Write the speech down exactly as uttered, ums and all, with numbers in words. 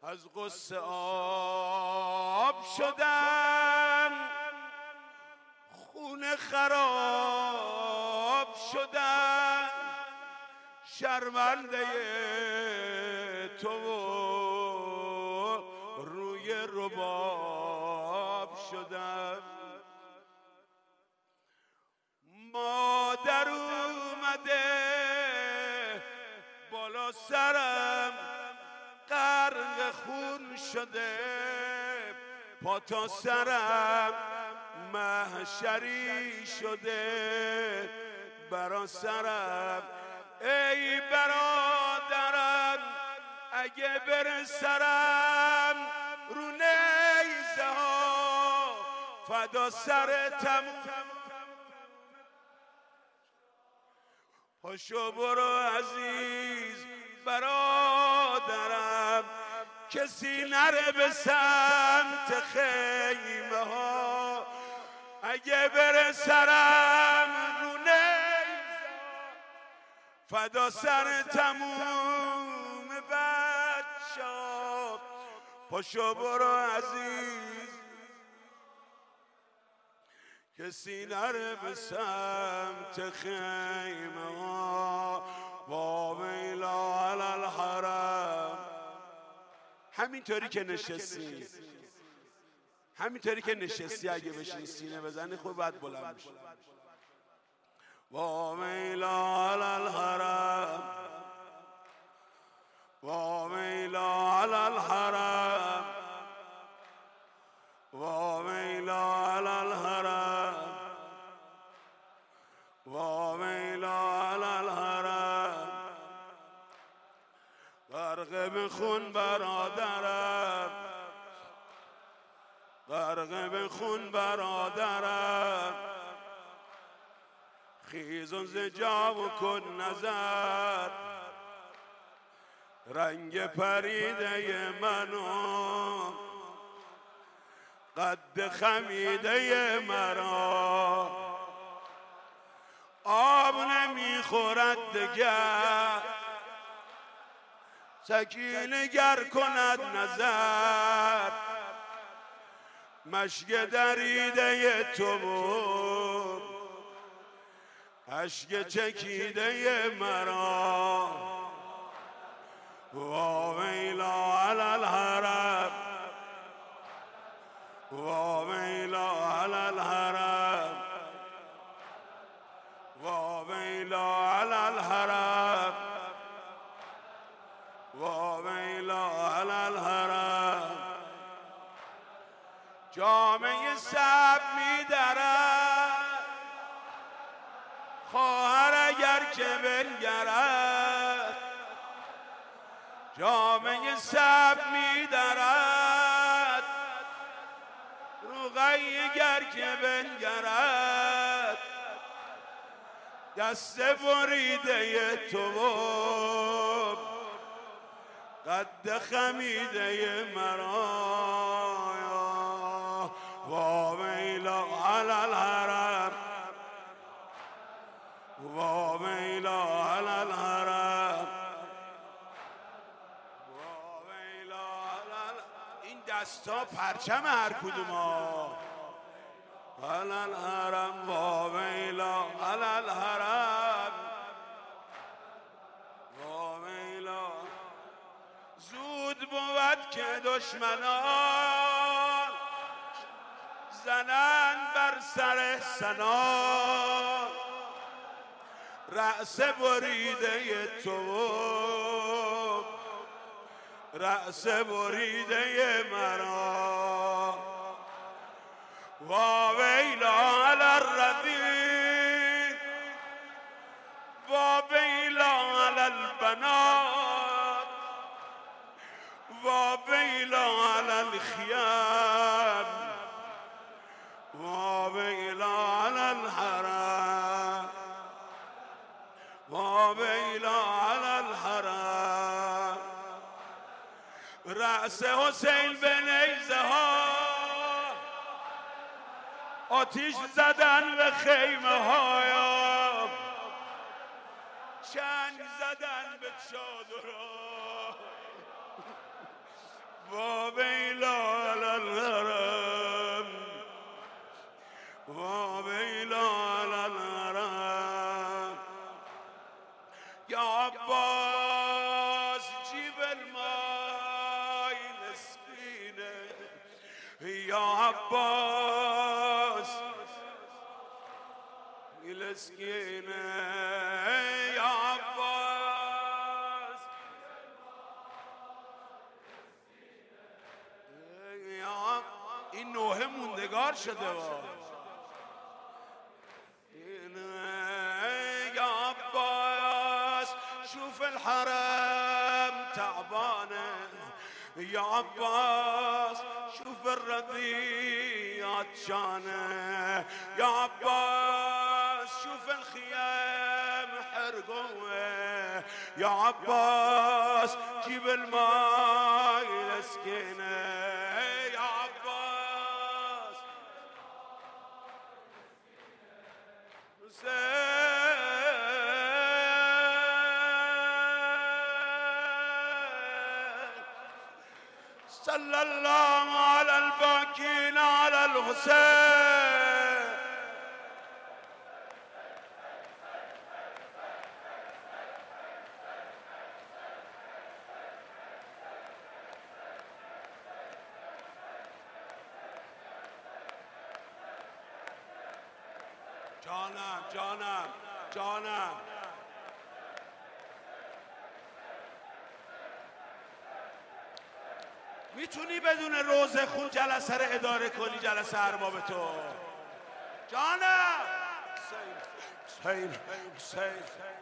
از غصه آب شدم، خون خراب شدم، شرمنده تو روی رباب شدم. مادر اومده بالا سرم، غرق خون شده پا تا سرم، محشری شده برا سرم. ای برادرم اگه بره سرم، رو نیزه ها فدا سرتم. پاشو برو عزیز برادرم، کسی نره به سمت خیمه ها. اگه بره سرم رو نیزه فدا سر تموم بچه‌ها. پاشو برو عزیز، کسی نره به سمت خیمه ها. و ویلا علی الحرم. همینطوری که نشستی، همینطوری که نشستی اگه بشین سینه بزنی خوب باید بلند بشی. و ویلا علی الحرم، و ویلا علی الحرم، و ویلا علی الحرم، و ویلا علی الحرم. غرق به خون برادرم، غرق به خون برادرم. خیز و زجا و کن نظر، رنگ پریده منو، قد خمیده مرا. آب نمیخورد دگر، سکینه گر کند نظر. مشک دریده تو بود، اشک چکیده مرا. و ویلا علی الحرم، و ویلا علی الحرم، و ویلا علی الحرم، و ویلا علی الحرم. جامعه سب می‌درد خواهر اگر که بنگرد. جامعه سب می‌درد رقیه اگر که بنگرد. دست بریده تو قد خمیده مرا. و ویلا علی الحرم، و ویلا علی الحرم، و ویلا علی الحرم. این دستا پرچم هر کدوم ها. علی الحرم، و ویلا علی الحرم، و ویلا. زود بود که دشمنان زنند بر سر سنان. رأس بریده تو، رأس بریده مرا. و ویلا علی الردیف، و ویلا علی البنات، و ویلا علی الخیام، و ویلا علی الحرم، و ویلا علی الحرم. رأس حسین به نیزه ها آتیش زدن به خیمه ها. چنگ زدن به چادرها. وويلا على الهرم وويلا على الهرم يا عباس جيب الماء نسقينا يا عباس يلسقينا يا عباس يا این نوحه موندگار شده وا يا عباس شوف الحرم تعبانه يا عباس شوف الرضيع عطشانه يا عباس شوف الخيام حرقوه يا عباس جيب الماء لسكينه يا عباس صلى الله على الباكين على الحسين جانم جانم جانم میتونی بدون روزه خون جلسه رو اداره کنی جلسه ارباب تو جانم حسین حسین حسین